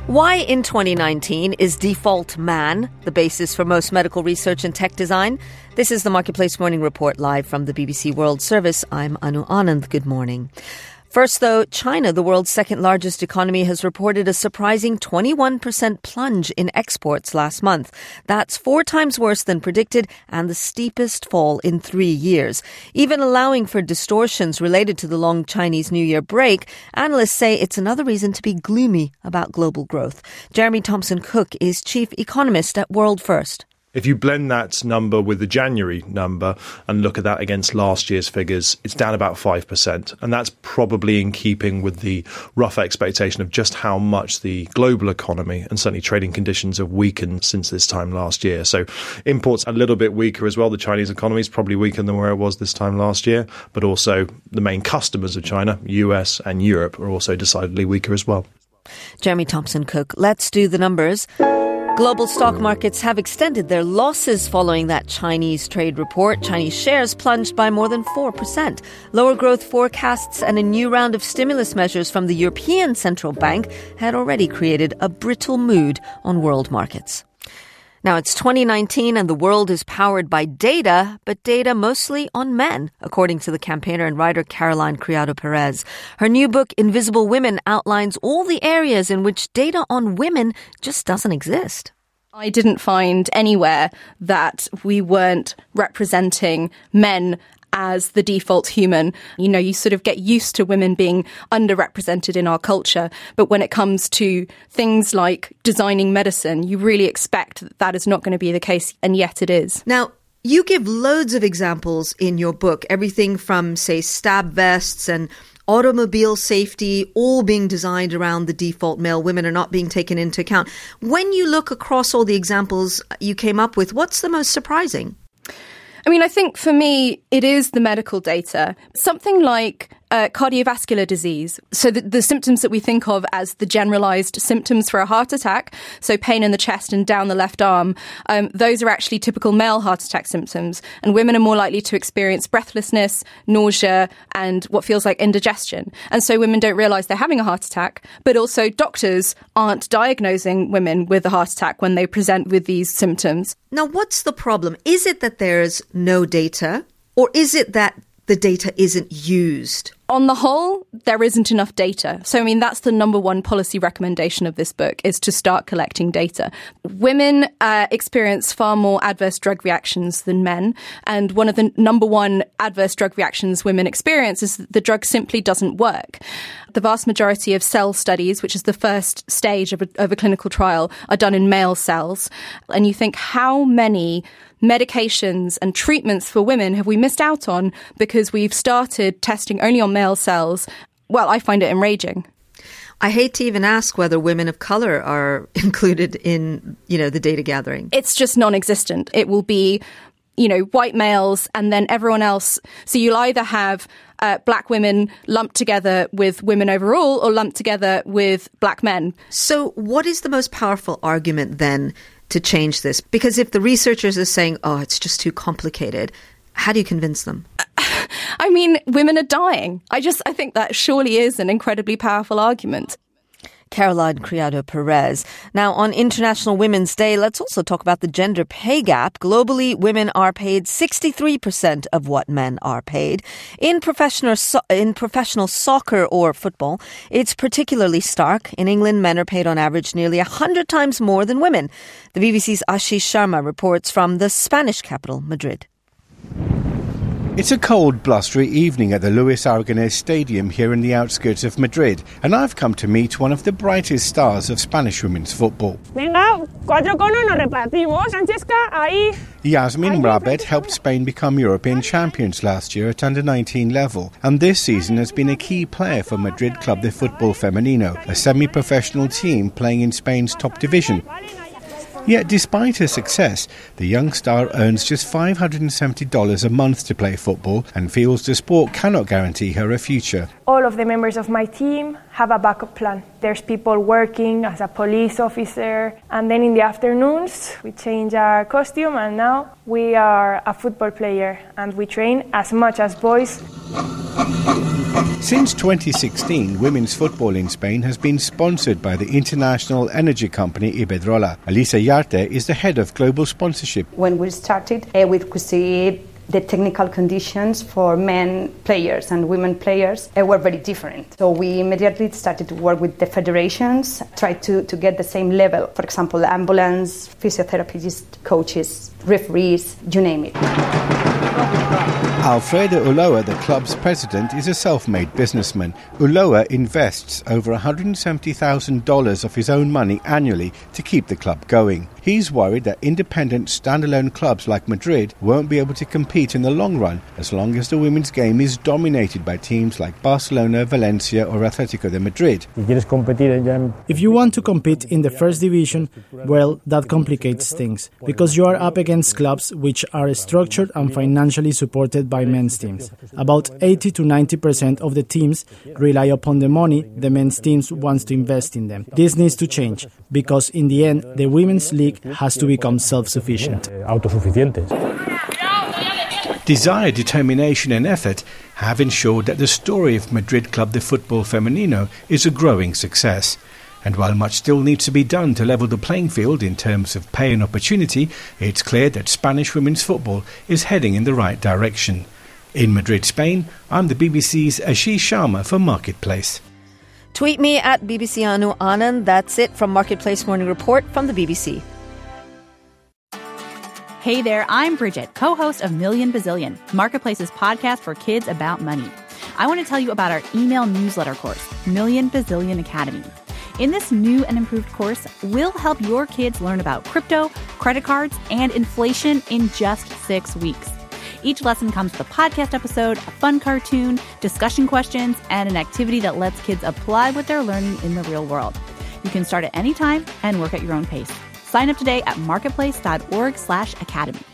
Why in 2019 is default man the basis for most medical research and tech design? This is the Marketplace Morning Report live from the BBC World Service. I'm Anu Anand. Good morning. First, though, China, the world's second largest economy, has reported a surprising 21% plunge in exports last month. That's 4 times worse than predicted and the steepest fall in 3 years. Even allowing for distortions related to the long Chinese New Year break, analysts say it's another reason to be gloomy about global growth. Jeremy Thompson-Cook is chief economist at World First. If you blend that number with the January number and look at that against last year's figures, it's down about 5%. And that's probably in keeping with the rough expectation of just how much the global economy and certainly trading conditions have weakened since this time last year. So imports a little bit weaker as well. The Chinese economy is probably weaker than where it was this time last year. But also the main customers of China, US and Europe, are also decidedly weaker as well. Jeremy Thompson-Cook. Let's do the numbers. Global stock markets have extended their losses following that Chinese trade report. Chinese shares plunged by more than 4%. Lower growth forecasts and a new round of stimulus measures from the European Central Bank had already created a brittle mood on world markets. Now, it's 2019 and the world is powered by data, but data mostly on men, according to the campaigner and writer Caroline Criado Perez. Her new book, Invisible Women, outlines all the areas in which data on women just doesn't exist. I didn't find anywhere that we weren't representing men as the default human. You know, you sort of get used to women being underrepresented in our culture. But when it comes to things like designing medicine, you really expect that that is not going to be the case. And yet it is. Now, you give loads of examples in your book, everything from, say, stab vests and automobile safety, all being designed around the default male. Women are not being taken into account. When you look across all the examples you came up with, what's the most surprising? I mean, I think for me, it is the medical data. Something like cardiovascular disease. So the symptoms that we think of as the generalized symptoms for a heart attack, so pain in the chest and down the left arm, those are actually typical male heart attack symptoms. And women are more likely to experience breathlessness, nausea, and what feels like indigestion. And so women don't realize they're having a heart attack, but also doctors aren't diagnosing women with a heart attack when they present with these symptoms. Now, what's the problem? Is it that there's no data, or is it that the data isn't used? On the whole, there isn't enough data. So, I mean, that's the number one policy recommendation of this book, is to start collecting data. Women experience far more adverse drug reactions than men. And one of the number one adverse drug reactions women experience is that the drug simply doesn't work. The vast majority of cell studies, which is the first stage of a clinical trial, are done in male cells. And you think, how many medications and treatments for women have we missed out on because we've started testing only on male cells? Well, I find it enraging. I hate to even ask whether women of color are included in, the data gathering. It's just non-existent. It will be, white males and then everyone else. So you'll either have black women lumped together with women overall or lumped together with black men. So what is the most powerful argument then to change this? Because if the researchers are saying, it's just too complicated, how do you convince them? I mean, women are dying. I think that surely is an incredibly powerful argument. Caroline Criado Perez. Now, on International Women's Day, let's also talk about the gender pay gap. Globally, women are paid 63% of what men are paid. In professional soccer or football, it's particularly stark. In England, men are paid on average nearly 100 times more than women. The BBC's Ashish Sharma reports from the Spanish capital, Madrid. It's a cold, blustery evening at the Luis Aragonés Stadium here in the outskirts of Madrid, and I've come to meet one of the brightest stars of Spanish women's football. Venga, 4 conos nos repartimos. Francesca, ahí. Yasmin Rabet helped Spain become European champions last year at under-19 level, and this season has been a key player for Madrid Club de Fútbol Femenino, a semi-professional team playing in Spain's top division. Yet despite her success, the young star earns just $570 a month to play football and feels the sport cannot guarantee her a future. All of the members of my team have a backup plan. There's people working as a police officer, and then in the afternoons we change our costume and now we are a football player and we train as much as boys. Since 2016, women's football in Spain has been sponsored by the international energy company Iberdrola. Elisa Yarte is the head of global sponsorship. When we started, we could see the technical conditions for men players and women players were very different. So we immediately started to work with the federations, tried to get the same level. For example, ambulance, physiotherapists, coaches, referees, you name it. Alfredo Ulloa, the club's president, is a self-made businessman. Ulloa invests over $170,000 of his own money annually to keep the club going. He's worried that independent standalone clubs like Madrid won't be able to compete in the long run as long as the women's game is dominated by teams like Barcelona, Valencia or Atletico de Madrid. If you want to compete in the first division, well, that complicates things, because you are up against clubs which are structured and financially supported by men's teams. About 80 to 90% of the teams rely upon the money the men's teams wants to invest in them. This needs to change, because in the end, the women's league has to become self-sufficient. Desire, determination and effort have ensured that the story of Madrid Club de Fútbol Femenino is a growing success. And while much still needs to be done to level the playing field in terms of pay and opportunity, it's clear that Spanish women's football is heading in the right direction. In Madrid, Spain, I'm the BBC's Ashish Sharma for Marketplace. Tweet me at BBC Anu Anand. That's it from Marketplace Morning Report from the BBC. Hey there, I'm Bridget, co-host of Million Bazillion, Marketplace's podcast for kids about money. I want to tell you about our email newsletter course, Million Bazillion Academy. In this new and improved course, we'll help your kids learn about crypto, credit cards, and inflation in just 6 weeks. Each lesson comes with a podcast episode, a fun cartoon, discussion questions, and an activity that lets kids apply what they're learning in the real world. You can start at any time and work at your own pace. Sign up today at marketplace.org/academy.